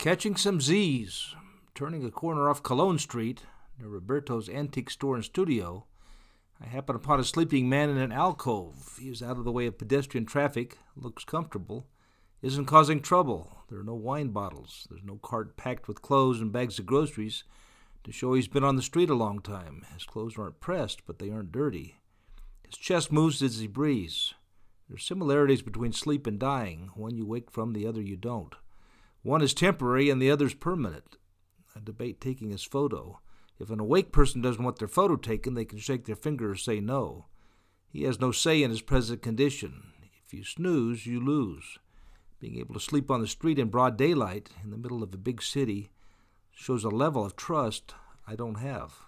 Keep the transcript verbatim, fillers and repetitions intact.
Catching some Z's. Turning a corner off Cologne Street, near Roberto's antique store and studio, I happen upon a sleeping man in an alcove. He is out of the way of pedestrian traffic, looks comfortable, isn't causing trouble. There are no wine bottles. There's no cart packed with clothes and bags of groceries to show he's been on the street a long time. His clothes aren't pressed, but they aren't dirty. His chest moves as he breathes. There are similarities between sleep and dying. One you wake from, the other you don't. One is temporary and the other's permanent. I debate taking his photo. If an awake person doesn't want their photo taken, they can shake their finger or say no. He has no say in his present condition. If you snooze, you lose. Being able to sleep on the street in broad daylight in the middle of a big city shows a level of trust I don't have.